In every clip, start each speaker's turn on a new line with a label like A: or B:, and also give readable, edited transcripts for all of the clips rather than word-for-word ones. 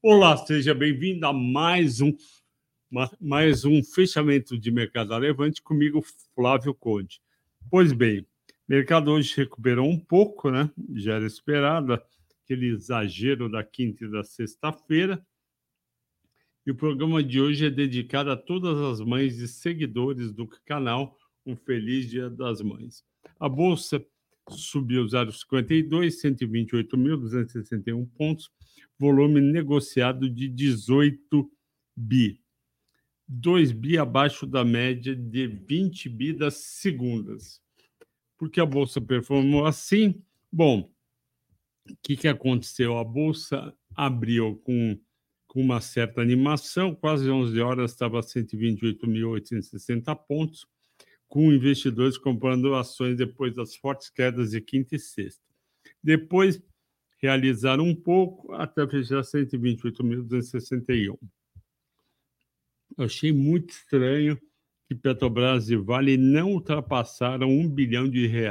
A: Olá, seja bem-vindo a mais um fechamento de mercado a levante comigo, Flávio Conde. Pois bem, o mercado hoje recuperou um pouco, né? Já era esperado, aquele exagero da quinta e da sexta-feira. E o programa de hoje é dedicado a todas as mães e seguidores do canal. Um feliz Dia das Mães. A Bolsa subiu 0,52, 128.261 pontos, volume negociado de 18 bi. 2 bi abaixo da média de 20 bi das segundas. Por que a Bolsa performou assim? Bom, o que aconteceu? A Bolsa abriu com uma certa animação, quase 11 horas estava a 128.860 pontos, com investidores comprando ações depois das fortes quedas de quinta e sexta. Depois, realizaram um pouco até fechar 128.261. Eu achei muito estranho que Petrobras e Vale não ultrapassaram R$ 1 bilhão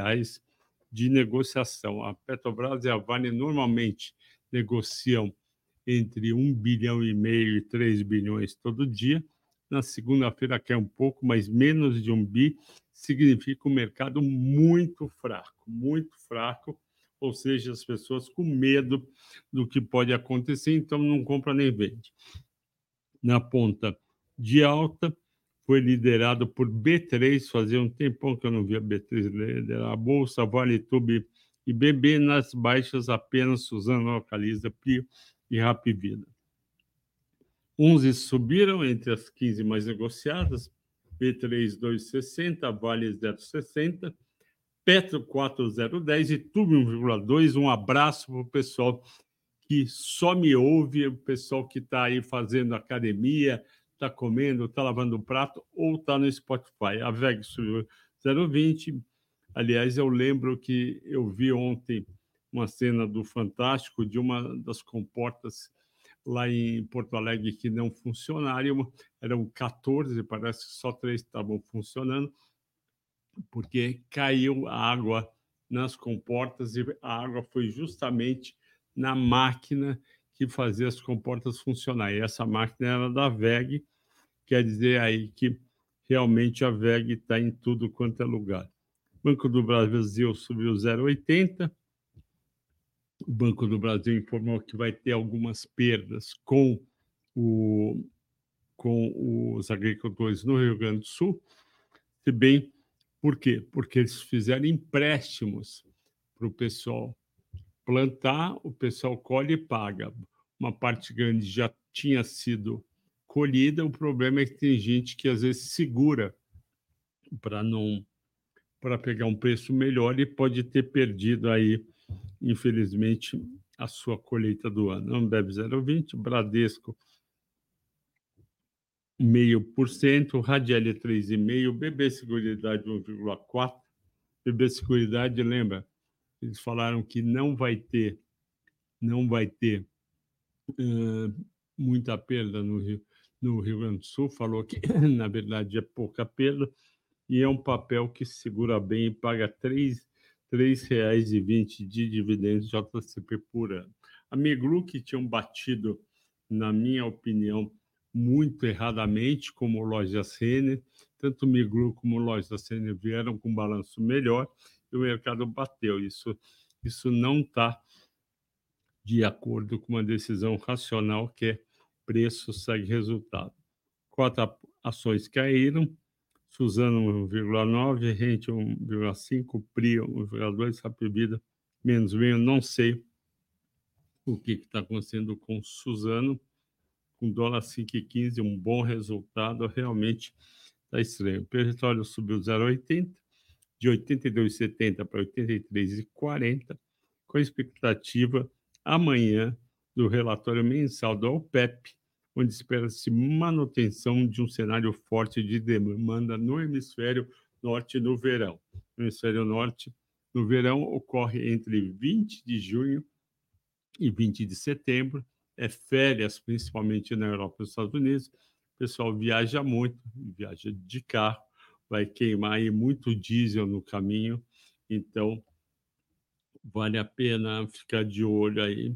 A: de negociação. A Petrobras e a Vale normalmente negociam entre 1,5 bilhão e 3 bilhões todo dia. Na segunda-feira cai um pouco, mas menos de 1 bi significa um mercado muito fraco, ou seja, as pessoas com medo do que pode acontecer, então não compra nem vende. Na ponta de alta, foi liderado por B3, fazia um tempão que eu não via B3 liderar a Bolsa, Vale, Tube e BB. Nas baixas, apenas Suzano, Localiza, Pio e Rapvida. 11 subiram entre as 15 mais negociadas, B3 2,60, Vale 0,60, Petro 4,010 e Tube 1,2. Um abraço para o pessoal que só me ouve, o pessoal que está aí fazendo academia, está comendo, está lavando o prato ou está no Spotify. A VEG subiu 0,20. Aliás, eu lembro que eu vi ontem uma cena do Fantástico de uma das comportas lá em Porto Alegre que não funcionaram. Eram 14, parece que só 3 estavam funcionando, porque caiu a água nas comportas e a água foi justamente na máquina que fazia as comportas funcionar. E essa máquina era da VEG, quer dizer aí que realmente a VEG está em tudo quanto é lugar. Banco do Brasil subiu 0,80. O Banco do Brasil informou que vai ter algumas perdas com os agricultores no Rio Grande do Sul, se bem, por quê? Porque eles fizeram empréstimos para o pessoal plantar, o pessoal colhe e paga. Uma parte grande já tinha sido colhida, o problema é que tem gente que às vezes segura para pegar um preço melhor e pode ter perdido aí, infelizmente, a sua colheita do ano. Ambev 0,20, Bradesco 0,5%, Radiel 3,5%, BB Seguridade 1,4%. BB Seguridade, lembra, eles falaram que não vai ter muita perda no Rio Grande do Sul, falou que, na verdade, é pouca perda, e é um papel que segura bem e paga R$ 3,20 de dividendos JCP por ano. A Miglu, que tinham batido, na minha opinião, muito erradamente, como Lojas Renner, tanto Miglu como Lojas Renner vieram com um balanço melhor e o mercado bateu. Isso não está de acordo com uma decisão racional, que é preço segue resultado. 4 ações caíram, Suzano 1,9, Rente 1,5, Prio 1,2, Rapvida menos meio. Não sei o que está acontecendo com Suzano, com dólar 5,15, um bom resultado, realmente está estranho. O petróleo subiu 0,80, de 82,70 para 83,40, com a expectativa amanhã do relatório mensal da OPEP, onde espera-se manutenção de um cenário forte de demanda no hemisfério norte no verão. No hemisfério norte, no verão, ocorre entre 20 de junho e 20 de setembro, é férias, principalmente na Europa e nos Estados Unidos. O pessoal viaja muito, viaja de carro, vai queimar aí muito diesel no caminho, então vale a pena ficar de olho aí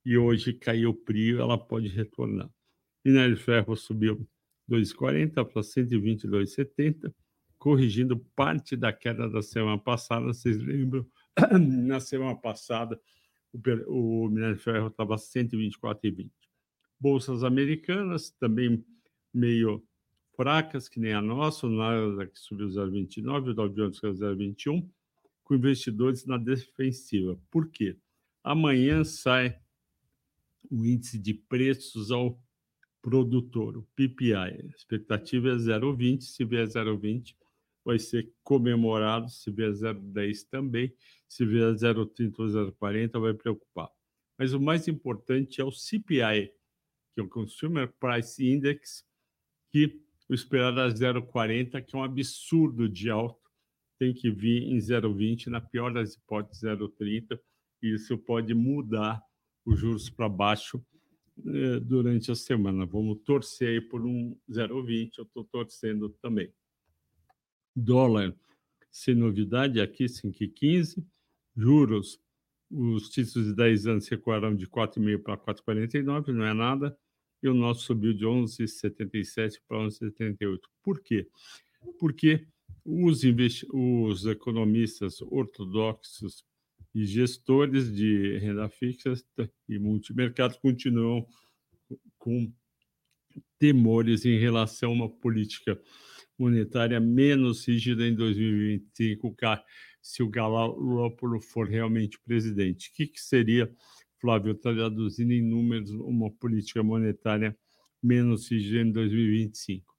A: e hoje caiu o PRI, ela pode retornar. Minério de ferro subiu 2,40 para 122,70, corrigindo parte da queda da semana passada. Vocês lembram? Na semana passada, o minério de ferro estava 124,20. Bolsas americanas também meio fracas, que nem a nossa, o Nasdaq subiu 0,29, o Dow Jones caiu 0,21, com investidores na defensiva. Por quê? Amanhã sai o índice de preços ao produtor, o PPI. A expectativa é 0,20, se vier 0,20 vai ser comemorado, se vier 0,10 também, se vier 0,30 ou 0,40 vai preocupar. Mas o mais importante é o CPI, que é o Consumer Price Index, que o esperado é 0,40, que é um absurdo de alto, tem que vir em 0,20, na pior das hipóteses 0,30, e isso pode mudar os juros para baixo durante a semana. Vamos torcer aí por um 0,20, eu estou torcendo também. Dólar, sem novidade, aqui 5,15. Juros, os títulos de 10 anos recuaram de 4,5 para 4,49, não é nada. E o nosso subiu de 11,77 para 11,78. Por quê? Porque os economistas ortodoxos e gestores de renda fixa e multimercado continuam com temores em relação a uma política monetária menos rígida em 2025, se o Galopolo for realmente presidente. O que seria, Flávio, traduzindo em números, uma política monetária menos rígida em 2025?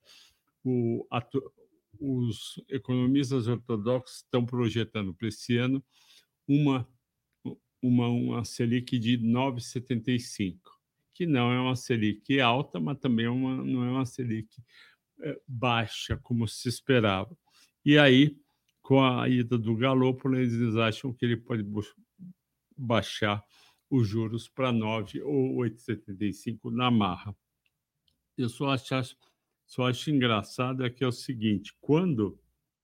A: Os economistas ortodoxos estão projetando para esse ano uma Selic de 9,75, que não é uma Selic alta, mas também não é uma Selic baixa, como se esperava. E aí, com a ida do Galopolo, eles acham que ele pode baixar os juros para 9 ou 8,75 na marra. Eu só acho engraçado é que é o seguinte, quando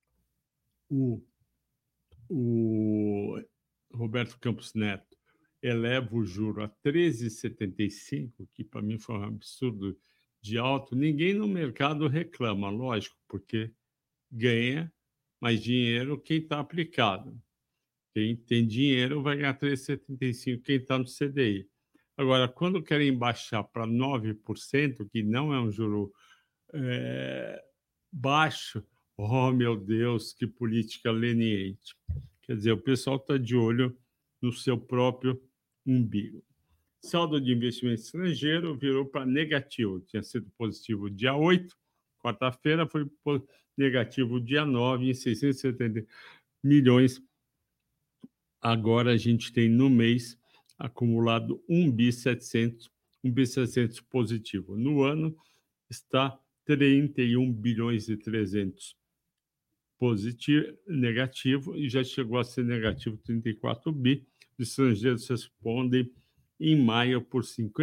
A: o Roberto Campos Neto eleva o juro a 13,75, que para mim foi um absurdo de alto, ninguém no mercado reclama, lógico, porque ganha mais dinheiro quem está aplicado. Quem tem dinheiro vai ganhar 3,75 quem está no CDI. Agora, quando querem baixar para 9%, que não é um juro baixo, oh meu Deus, que política leniente. Quer dizer, o pessoal está de olho no seu próprio umbigo. Saldo de investimento estrangeiro virou para negativo. Tinha sido positivo dia 8, quarta-feira foi negativo dia 9, em 670 milhões. Agora a gente tem no mês acumulado 1,700 positivo. No ano está 31 bilhões e 300 positivo, negativo, e já chegou a ser negativo 34 bi. Os estrangeiros respondem em maio por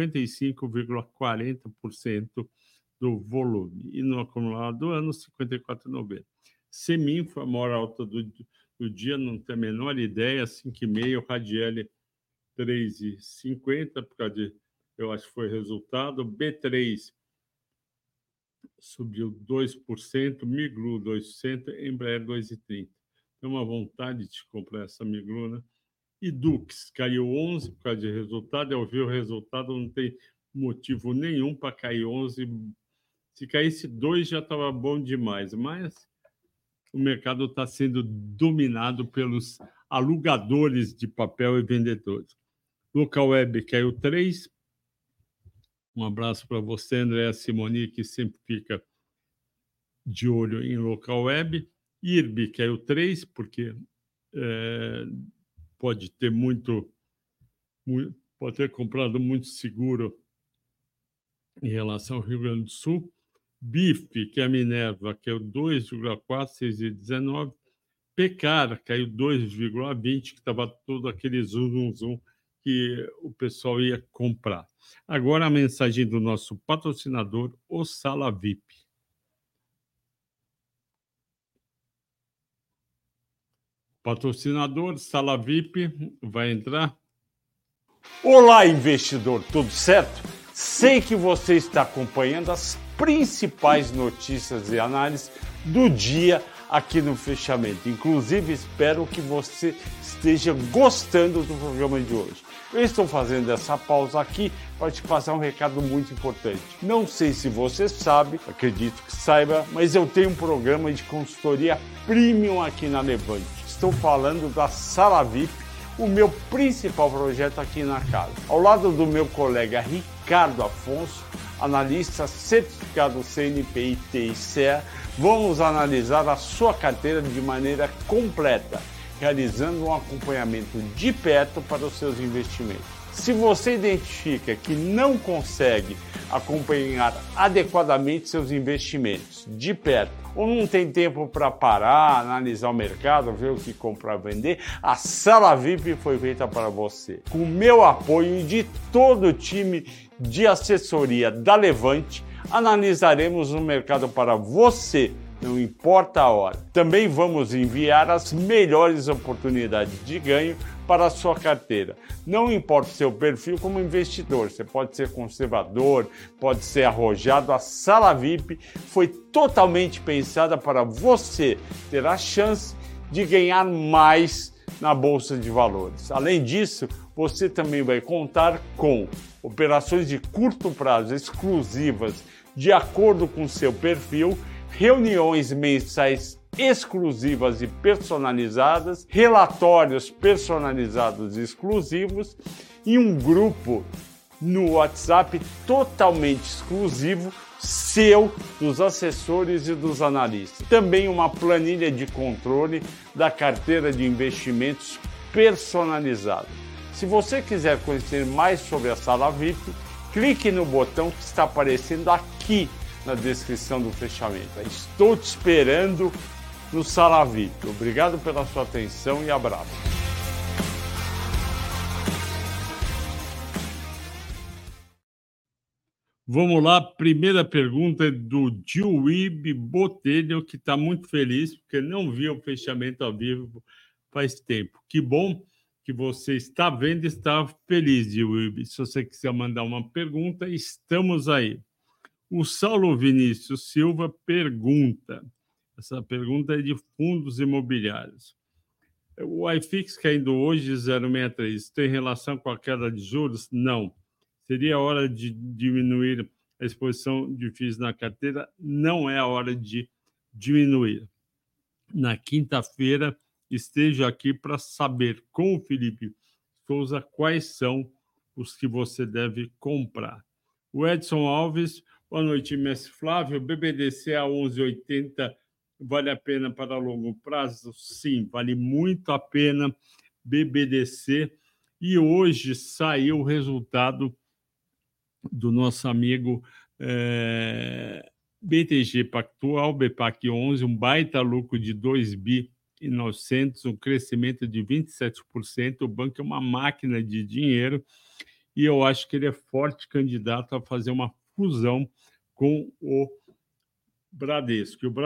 A: 55,40% do volume. E no acumulado do ano, 54,90%. Semin foi a maior alta do dia, não tem a menor ideia, 5,5%, Radiel 3,50%, por causa de, eu acho que foi resultado. B3 subiu 2%, Miglu 2%, Embraer 2,30%. Tem uma vontade de comprar essa Miglu, né? E Dux caiu 11% por causa de resultado. Eu vi o resultado, não tem motivo nenhum para cair 11%. Se caísse 2% já estava bom demais, mas o mercado está sendo dominado pelos alugadores de papel e vendedores. Local Web caiu 3%. Um abraço para você, André Simoni, que sempre fica de olho em local web. IRB caiu 3%, porque pode ter pode ter comprado muito seguro em relação ao Rio Grande do Sul. BIF, que é a Minerva, caiu 2,4%, 6,19%. Pecar caiu 2,20%, que estava todo aquele zoom que o pessoal ia comprar. Agora a mensagem do nosso patrocinador, o Sala VIP. Patrocinador, Sala VIP, vai entrar. Olá, investidor, tudo certo? Sei que você está acompanhando as principais notícias e análises do dia aqui no Fechamento. Inclusive, espero que você esteja gostando do programa de hoje. Eu estou fazendo essa pausa aqui para te passar um recado muito importante. Não sei se você sabe, acredito que saiba, mas eu tenho um programa de consultoria premium aqui na Levante. Estou falando da Sala VIP, o meu principal projeto aqui na casa. Ao lado do meu colega Ricardo Afonso, analista certificado CNP, IT e CEA, vamos analisar a sua carteira de maneira completa, realizando um acompanhamento de perto para os seus investimentos. Se você identifica que não consegue acompanhar adequadamente seus investimentos de perto, ou não tem tempo para parar, analisar o mercado, ver o que comprar, vender, a Sala VIP foi feita para você. Com o meu apoio e de todo o time de assessoria da Levante, analisaremos o mercado para você, não importa a hora. Também vamos enviar as melhores oportunidades de ganho para a sua carteira. Não importa o seu perfil como investidor, você pode ser conservador, pode ser arrojado, a Sala VIP foi totalmente pensada para você ter a chance de ganhar mais na Bolsa de Valores. Além disso, você também vai contar com operações de curto prazo exclusivas de acordo com seu perfil, reuniões mensais exclusivas e personalizadas, relatórios personalizados e exclusivos e um grupo no WhatsApp totalmente exclusivo seu, dos assessores e dos analistas. Também uma planilha de controle da carteira de investimentos personalizada. Se você quiser conhecer mais sobre a Sala VIP, clique no botão que está aparecendo aqui na descrição do fechamento. Estou te esperando no Sala VIP. Obrigado pela sua atenção e abraço. Vamos lá, primeira pergunta é do Dilwib Botelho, que está muito feliz porque não viu o fechamento ao vivo faz tempo. Que bom que você está vendo e está feliz, Dilwib. Se você quiser mandar uma pergunta, estamos aí. O Saulo Vinícius Silva pergunta, essa pergunta é de fundos imobiliários. O iFix caindo hoje 0,63 tem relação com a queda de juros? Não. Seria a hora de diminuir a exposição de FIIs na carteira? Não é a hora de diminuir. Na quinta-feira, esteja aqui para saber com o Felipe Souza quais são os que você deve comprar. O Edson Alves, boa noite, mestre Flávio. BBDC a 11,80 vale a pena para longo prazo? Sim, vale muito a pena BBDC. E hoje saiu o resultado do nosso amigo BTG Pactual, BPAC 11, um baita lucro de 2 bi e 900, um crescimento de 27%. O banco é uma máquina de dinheiro e eu acho que ele é forte candidato a fazer uma fusão com o Bradesco. E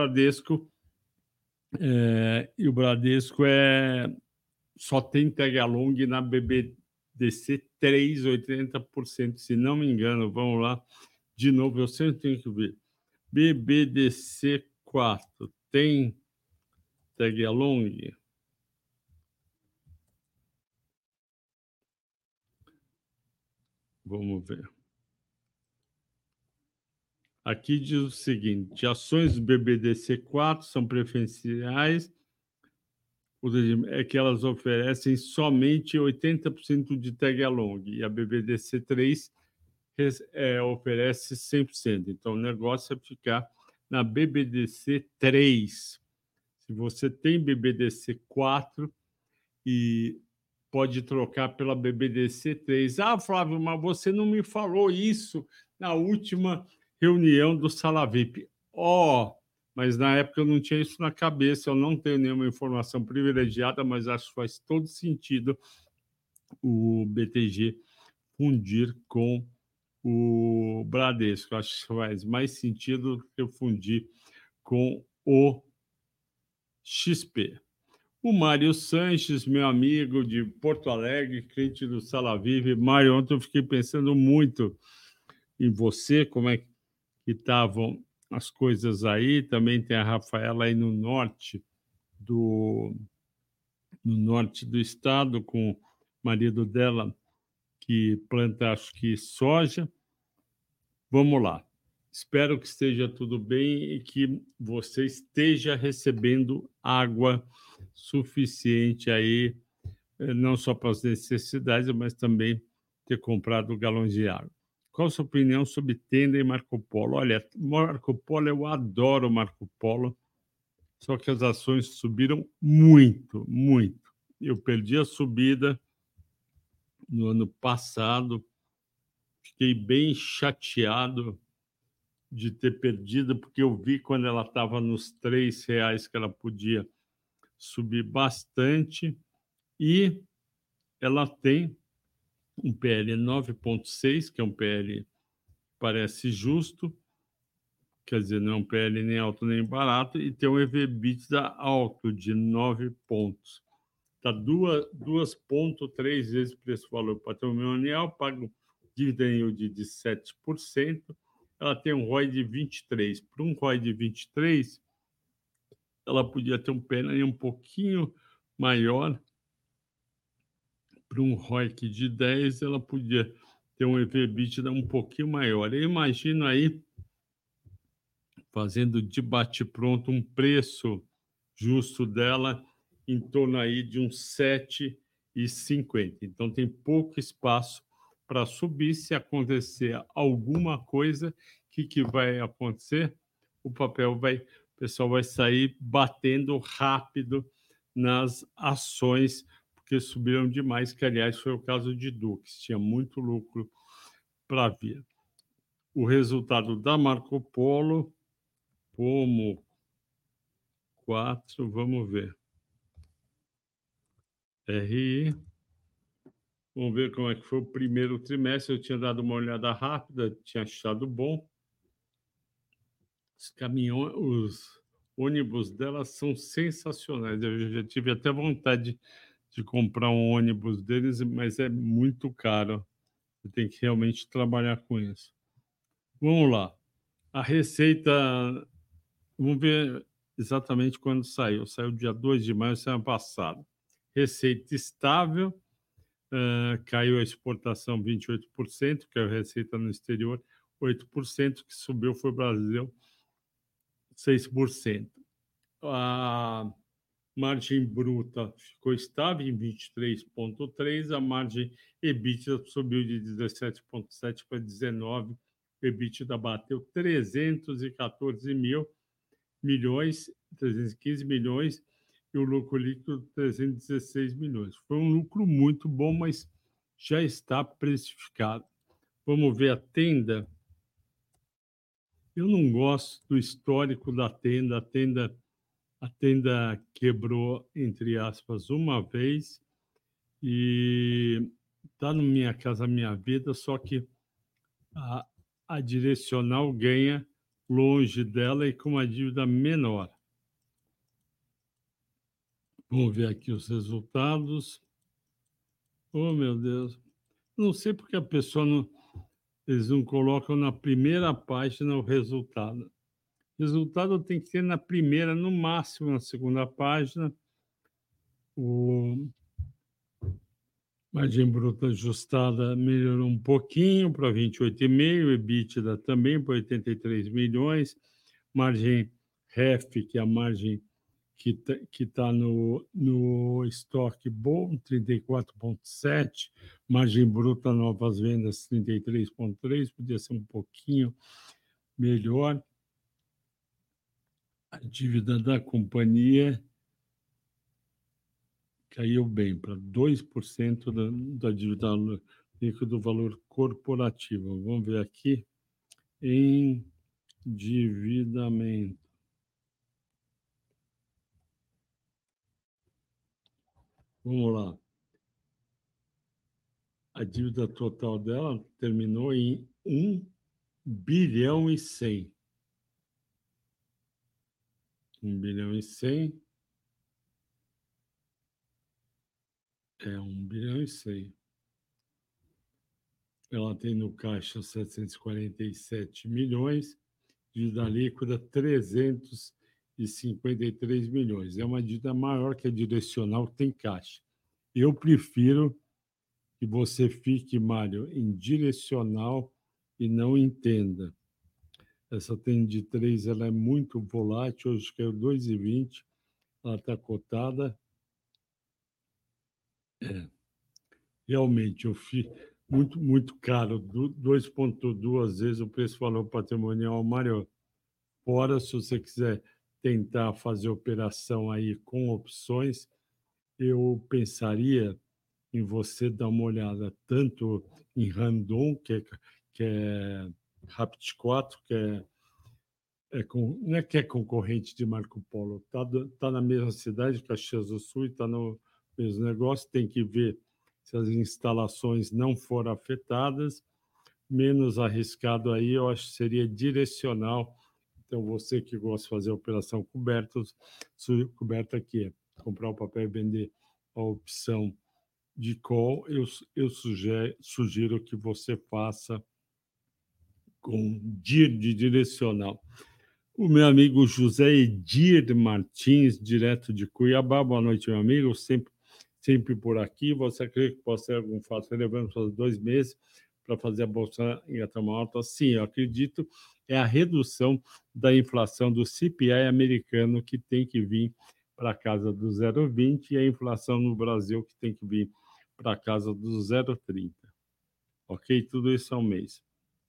A: o Bradesco só tem tag along na BBDC 3, 80%, se não me engano. Vamos lá, de novo, eu sempre tenho que ver. BBDC 4 tem tag along? Vamos ver. Aqui diz o seguinte: ações do BBDC4 são preferenciais, ou seja, é que elas oferecem somente 80% de tag along, e a BBDC3 oferece 100%. Então, o negócio é ficar na BBDC3. Se você tem BBDC4 e pode trocar pela BBDC3. Ah, Flávio, mas você não me falou isso na última reunião do Sala VIP. Mas na época eu não tinha isso na cabeça, eu não tenho nenhuma informação privilegiada, mas acho que faz todo sentido o BTG fundir com o Bradesco. Acho que faz mais sentido que eu fundir com o XP. O Mário Sanches, meu amigo de Porto Alegre, cliente do Sala Vive. Mário, ontem eu fiquei pensando muito em você, como é que estavam as coisas aí. Também tem a Rafaela aí do, no norte do estado, com o marido dela, que planta, acho que soja. Vamos lá. Espero que esteja tudo bem e que você esteja recebendo água suficiente aí, não só para as necessidades, mas também ter comprado galões de água. Qual a sua opinião sobre Tenda e Marco Polo? Olha, Marco Polo, eu adoro Marco Polo, só que as ações subiram muito, muito. Eu perdi a subida no ano passado, fiquei bem chateado de ter perdido, porque eu vi quando ela estava nos R$ 3 que ela podia subir bastante, e ela tem um PL 9,6, que é um PL que parece justo, quer dizer, não é um PL nem alto nem barato, e tem um EV/EBITDA alto de 9 pontos. Está 2,3 vezes preço-valor patrimonial, paga um dividend yield de 7%, ela tem um ROI de 23%. Para um ROI de 23%, ela podia ter um PL um pouquinho maior. Para um ROIC de 10, ela podia ter um EV/EBITDA um pouquinho maior. Eu imagino aí, fazendo de bate-pronto, um preço justo dela em torno aí de uns 7,50. Então, tem pouco espaço para subir. Se acontecer alguma coisa, o que vai acontecer? O pessoal vai sair batendo rápido nas ações, porque subiram demais, que, aliás, foi o caso de Dux, tinha muito lucro para vir. O resultado da Marco Polo, como 4, vamos ver. RI, vamos ver como é que foi o primeiro trimestre. Eu tinha dado uma olhada rápida, tinha achado bom. Os caminhões, os ônibus dela são sensacionais. Eu já tive até vontade de comprar um ônibus deles, mas é muito caro. Você tem que realmente trabalhar com isso. Vamos lá. A receita, vamos ver exatamente quando saiu. Saiu dia 2 de maio, semana passada. Receita estável, caiu a exportação 28%, que é a receita no exterior, 8%, que subiu foi o Brasil, 6%. A margem bruta ficou estável em 23,3%, a margem EBITDA subiu de 17,7% para 19%, o EBITDA bateu 315 milhões, e o lucro líquido 316 milhões. Foi um lucro muito bom, mas já está precificado. Vamos ver a Tenda. Eu não gosto do histórico da Tenda. A Tenda quebrou, entre aspas, uma vez e está no Minha Casa Minha Vida, só que a, a Direcional ganha longe dela e com uma dívida menor. Vamos ver aqui os resultados. Oh, meu Deus. Não sei porque a pessoa não, eles não colocam na primeira página o resultado. O resultado tem que ser na primeira, no máximo na segunda página. O margem bruta ajustada melhorou um pouquinho para 28,5, EBITDA também para 83 milhões, margem REF, que é a margem que tá no estoque bom, 34,7, margem bruta novas vendas 33,3, podia ser um pouquinho melhor. A dívida da companhia caiu bem para 2% da dívida líquida do valor corporativo. Vamos ver aqui, endividamento. Vamos lá. A dívida total dela terminou em 1 bilhão e 100. 1 bilhão e 100. É 1 bilhão e 100. Ela tem no caixa 747 milhões, dívida líquida 353 milhões. É uma dívida maior que a direcional, que tem caixa. Eu prefiro que você fique, Mário, em direcional e não entenda. Essa tem de 3, ela é muito volátil, hoje caiu 2,20, ela está cotada. Realmente, eu fiz muito caro, 2,2 vezes o preço-valor patrimonial, Mário. Fora, se você quiser tentar fazer operação aí com opções, eu pensaria em você dar uma olhada tanto em Randon, que é Rapid 4, não é que é concorrente de Marco Polo, tá na mesma cidade, Caxias do Sul, está no mesmo negócio, tem que ver se as instalações não foram afetadas, menos arriscado aí, eu acho que seria direcional. Então, você que gosta de fazer operação coberta aqui, é comprar o papel e vender a opção de call, eu sugiro que você faça com DIR de direcional. O meu amigo José Edir Martins, direto de Cuiabá. Boa noite, meu amigo. Sempre por aqui. Você acredita que pode ser algum fato relevante nos 2 meses para fazer a Bolsa engatar uma alta? Sim, eu acredito. É a redução da inflação do CPI americano que tem que vir para a casa do 0,20 e a inflação no Brasil que tem que vir para a casa do 0,30. Ok? Tudo isso é um mês.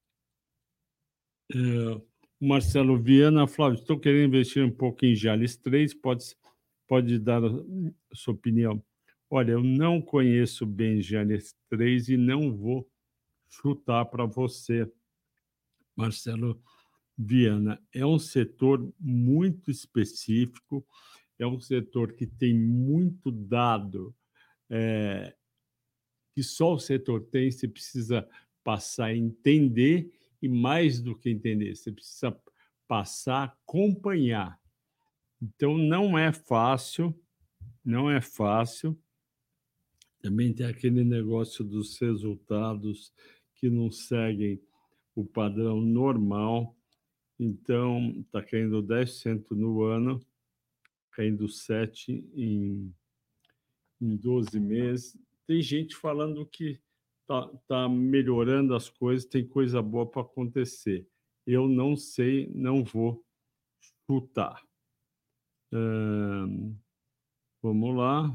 A: Marcelo Viana, Flávio, estou querendo investir um pouco em Jales 3, pode dar a sua opinião. Olha, eu não conheço bem Jales 3 e não vou chutar para você, Marcelo Viana. É um setor muito específico, é um setor que tem muito dado que só o setor tem, você precisa passar a entender e, mais do que entender, você precisa passar a acompanhar. Então, não é fácil, não é fácil. Também tem aquele negócio dos resultados que não seguem o padrão normal. Então, está caindo 10% no ano, caindo 7% em 12 meses. Tem gente falando que tá melhorando as coisas, tem coisa boa para acontecer. Eu não sei, não vou chutar. Vamos lá.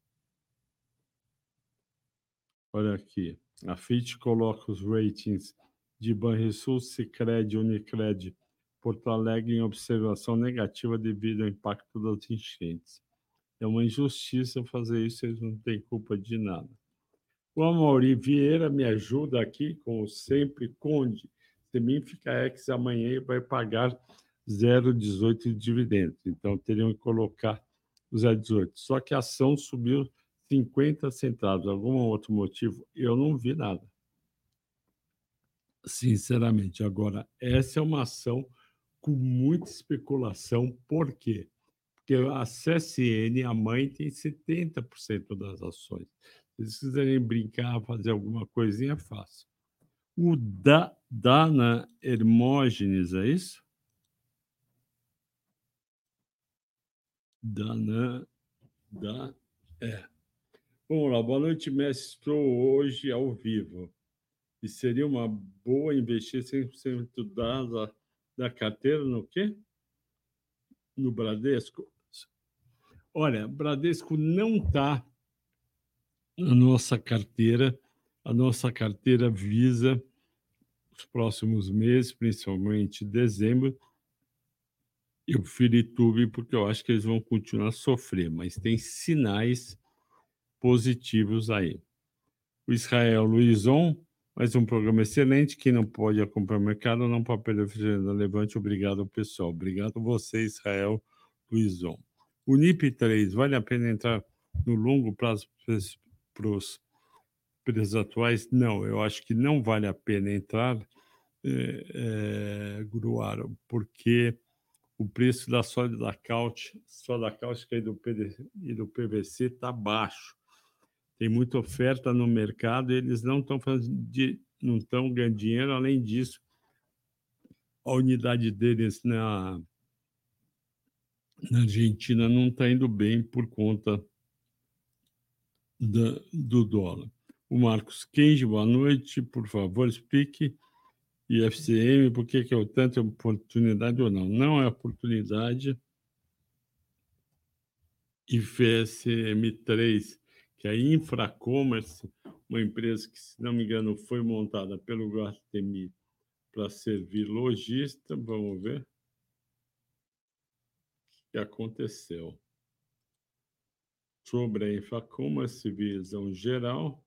A: Olha aqui. A Fitch coloca os ratings de Banrisul, Sicredi, Unicred, Porto Alegre em observação negativa devido ao impacto das enchentes. É uma injustiça fazer isso, eles não têm culpa de nada. O Amaury Vieira me ajuda aqui, como sempre, Conde. Semim fica ex amanhã e vai pagar 0,18 de dividendos. Então, teriam que colocar o 0,18. Só que a ação subiu 50 centavos. Algum outro motivo? Eu não vi nada. Sinceramente. Agora, essa é uma ação com muita especulação. Por quê? Porque a CSN, a mãe, tem 70% das ações. Se eles quiserem brincar, fazer alguma coisinha, é fácil. O Dana Hermógenes, é isso? Dana. É. Vamos lá, boa noite, mestre. Estou hoje ao vivo. E seria uma boa investir 100% da carteira no quê? No Bradesco? Olha, Bradesco não está na nossa carteira. A nossa carteira visa os próximos meses, principalmente dezembro, eu preferi Tube porque eu acho que eles vão continuar a sofrer, mas tem sinais positivos aí. O Israel Luizon, mais um programa excelente. Quem não pode acompanhar o mercado, não pode perder o Levante. Obrigado, pessoal. Obrigado a você, Israel Luizon. O NIP3, vale a pena entrar no longo prazo para os preços atuais? Não, eu acho que não vale a pena entrar, Gruaro, porque o preço da soda caustic e do PVC está baixo. Tem muita oferta no mercado, eles não estão não estão ganhando dinheiro. Além disso, a unidade deles na Argentina não está indo bem por conta do dólar. O Marcos Kenji, boa noite. Por favor, explique IFCM, por que é tanta oportunidade ou não? Não é oportunidade. IFSM3, que é a Infracommerce, uma empresa que, se não me engano, foi montada pelo Guatemi para servir lojista. Vamos ver o que aconteceu. Sobre a Infracommerce, visão geral.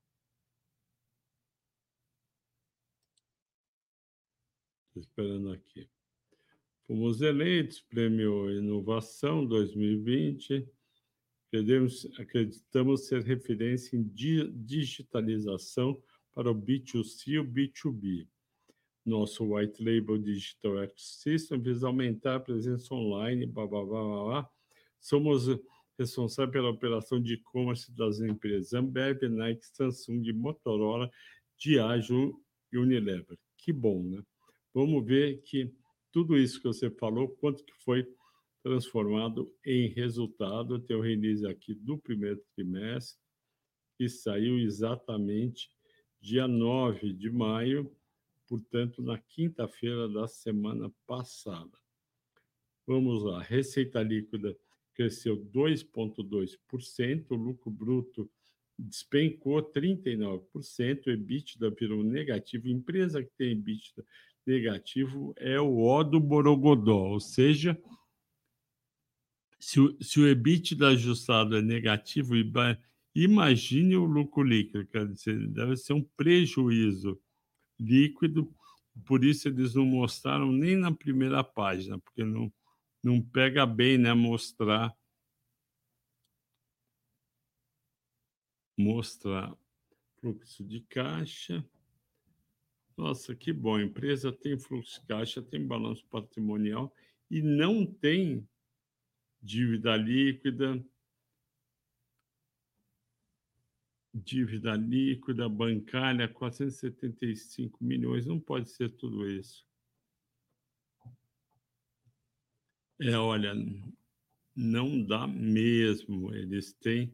A: Estou esperando aqui. Fomos eleitos, Prêmio Inovação 2020. Acreditamos ser referência em digitalização para o B2C e o B2B. Nosso White Label Digital Ecosystem visa aumentar a presença online, blá, blá, blá, blá, blá. Somos responsáveis pela operação de e-commerce das empresas Ambev, Nike, Samsung, Motorola, Diageo e Unilever. Que bom, né? Vamos ver que tudo isso que você falou, quanto que foi transformado em resultado. Tem o release aqui do primeiro trimestre, que saiu exatamente dia 9 de maio, portanto, na quinta-feira da semana passada. Vamos lá, receita líquida cresceu 2,2%, o lucro bruto despencou 39%, o EBITDA virou negativo. Empresa que tem EBITDA negativo é o ó do Borogodó, ou seja, se o EBITDA ajustado é negativo, imagine o lucro líquido, quer dizer, deve ser um prejuízo líquido, por isso eles não mostraram nem na primeira página, porque não pega bem, né, mostrar fluxo de caixa. Nossa, que bom, a empresa tem fluxo de caixa, tem balanço patrimonial e não tem dívida líquida bancária, 475 milhões, não pode ser tudo isso. Olha, não dá mesmo, eles têm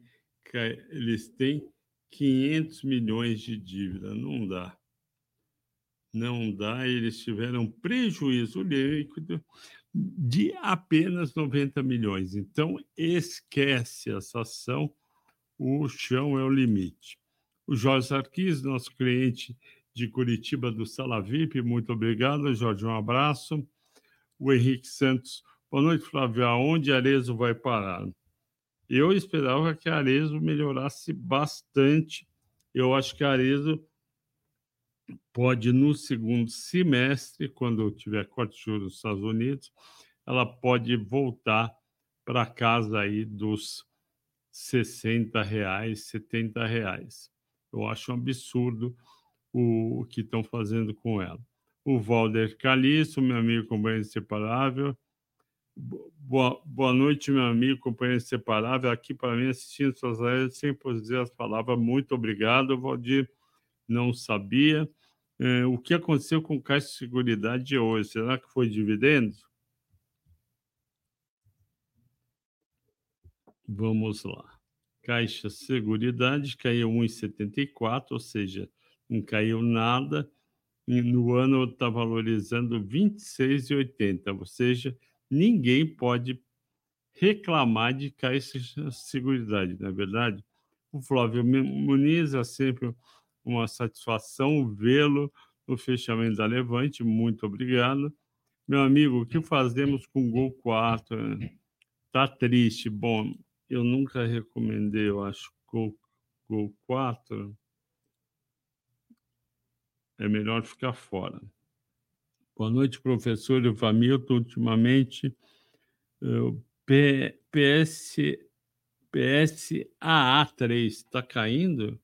A: 500 milhões de dívida, não dá. Não dá, eles tiveram prejuízo líquido de apenas 90 milhões. Então, esquece essa ação, o chão é o limite. O Jorge Sarquis, nosso cliente de Curitiba do Sala VIP, muito obrigado, Jorge, um abraço. O Henrique Santos, boa noite, Flávio, aonde Arezzo vai parar? Eu esperava que a Arezzo melhorasse bastante. Eu acho que a Arezzo pode, no segundo semestre, quando tiver corte de juros nos Estados Unidos, ela pode voltar para casa aí dos R$60, R$70. Eu acho um absurdo o que estão fazendo com ela. O Valder Calixto, meu amigo companheiro inseparável. Boa noite, meu amigo companheiro inseparável. Aqui para mim, assistindo suas lives, sempre dizer as palavras. Muito obrigado, Valdir. Não sabia. O que aconteceu com o Caixa de Seguridade hoje? Será que foi dividendo? Vamos lá. Caixa Seguridade caiu 1,74, ou seja, não caiu nada. E no ano está valorizando 26,80, ou seja, ninguém pode reclamar de Caixa Seguridade, não é verdade? O Flávio Muniz, é sempre uma satisfação vê-lo no fechamento da Levante, muito obrigado. Meu amigo, o que fazemos com o Gol 4? Tá triste. Bom, eu nunca recomendei, eu acho, Gol 4. É melhor ficar fora. Boa noite, professor Ivanilton. Ultimamente, o PSAA3 está caindo?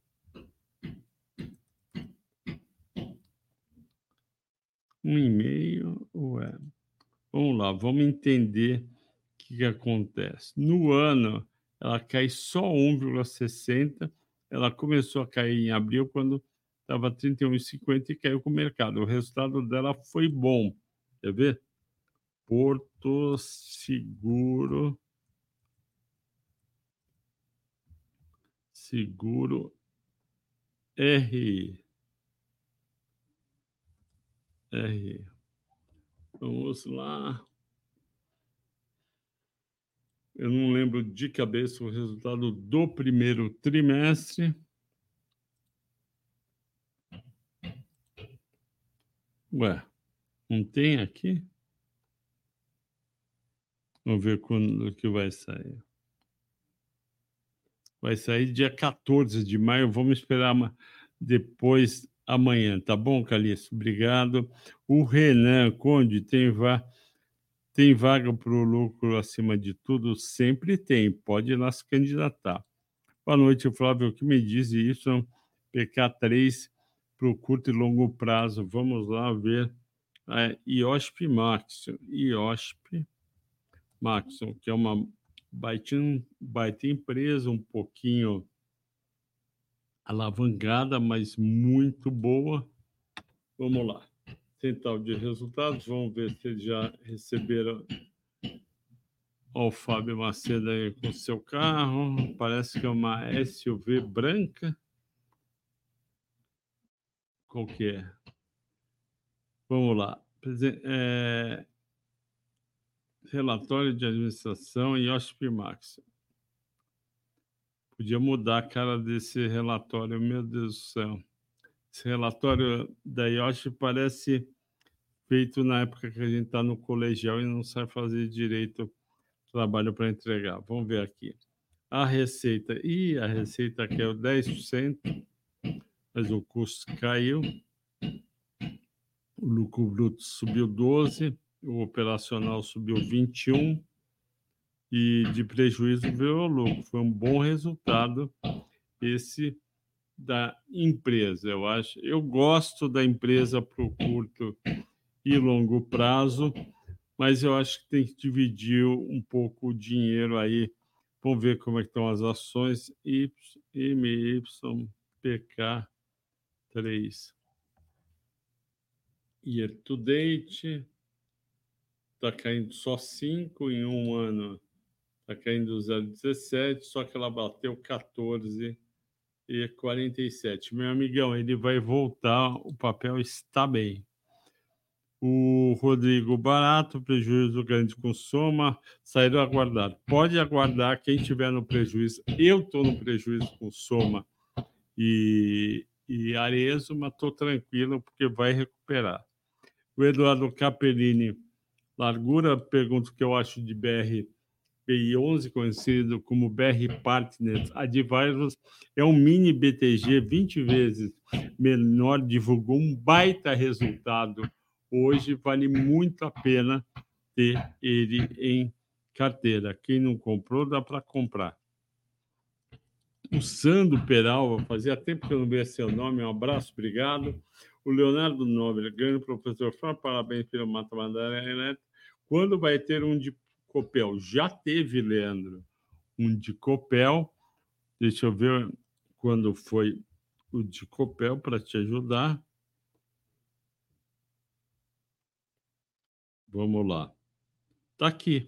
A: Um e-mail, ué. Vamos lá, vamos entender o que acontece. No ano, ela cai só 1,60, ela começou a cair em abril, quando estava 31,50 e caiu com o mercado. O resultado dela foi bom. Quer ver? Porto Seguro. Seguro RI. RI. Vamos lá. Eu não lembro de cabeça o resultado do primeiro trimestre. Ué, não tem aqui? Vamos ver quando que vai sair. Vai sair dia 14 de maio. Vamos esperar depois amanhã, tá bom, Calixto? Obrigado. O Renan Conde tem vaga para o lucro acima de tudo? Sempre tem. Pode ir lá se candidatar. Boa noite, Flávio. O que me diz isso? PK3 para o curto e longo prazo. Vamos lá ver. IOSP Maxon. IOSP Maxon, que é uma baita empresa, um pouquinho alavancada, mas muito boa. Vamos lá. Central de resultados. Vamos ver se eles já receberam. Ó, o Fábio Macedo aí com seu carro. Parece que é uma SUV branca. Qual que é? Vamos lá. Relatório de administração e OSP Max. Podia mudar a cara desse relatório, meu Deus do céu. Esse relatório da IOSP parece feito na época que a gente está no colegial e não sabe fazer direito trabalho para entregar. Vamos ver aqui. A receita. A receita caiu 10%, mas o custo caiu. O lucro bruto subiu 12%, o operacional subiu 21%, e de prejuízo veio o lucro. Foi um bom resultado esse da empresa, eu acho. Eu gosto da empresa para o curto e longo prazo, mas eu acho que tem que dividir um pouco o dinheiro aí. Vamos ver como é que estão as ações. MYPK3. Year to date. Está caindo só 5 em um ano. Está caindo 0,17, só que ela bateu 14,47. Meu amigão, ele vai voltar, o papel está bem. O Rodrigo Barato, prejuízo grande com Soma, saíram a aguardar. Pode aguardar quem estiver no prejuízo. Eu estou no prejuízo com Soma e Arezzo, mas estou tranquilo porque vai recuperar. O Eduardo Capellini, largura, pergunta o que eu acho de BR11, conhecido como BR Partners Advisors, é um mini BTG 20 vezes menor, divulgou um baita resultado. Hoje vale muito a pena ter ele em carteira. Quem não comprou, dá para comprar. O Sandro Peralva, fazia tempo que eu não via seu nome, um abraço, obrigado. O Leonardo Nobre, grande professor, parabéns pelo Mata Mandaré Elétrico. Quando vai ter um de Copel? Já teve, Leandro, um de Copel. Deixa eu ver quando foi o de Copel para te ajudar. Vamos lá. Tá aqui.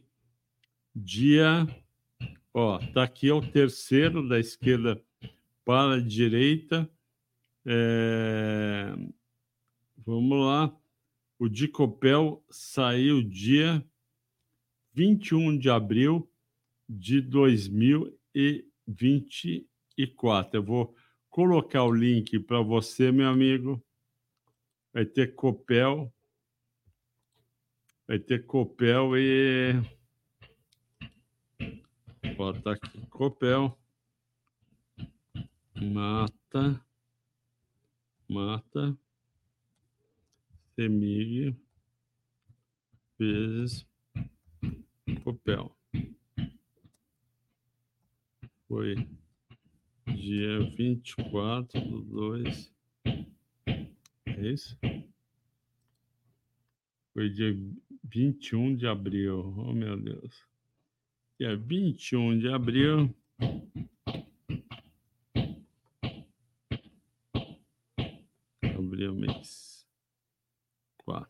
A: Tá aqui, é o terceiro da esquerda para a direita. Vamos lá. O de Copel saiu dia 21 de abril de 2024. Eu vou colocar o link para você, meu amigo. Vai ter Copel e... Tá aqui, Copel, Mata, Semig, vezes Copel. Foi dia 24/2. É isso? Foi dia 21 de abril. Oh, meu Deus. Dia 21 de abril. Abril, mês 4.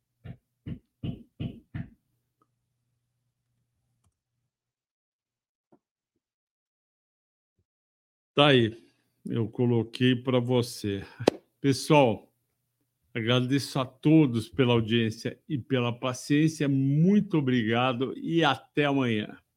A: Tá aí, eu coloquei para você. Pessoal, agradeço a todos pela audiência e pela paciência. Muito obrigado e até amanhã.